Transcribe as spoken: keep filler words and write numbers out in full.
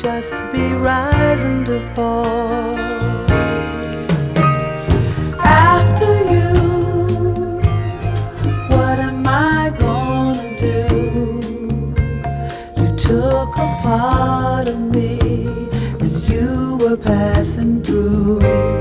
just be rising to fall. After you, what am I gonna do? You took a part of me as you were passing through.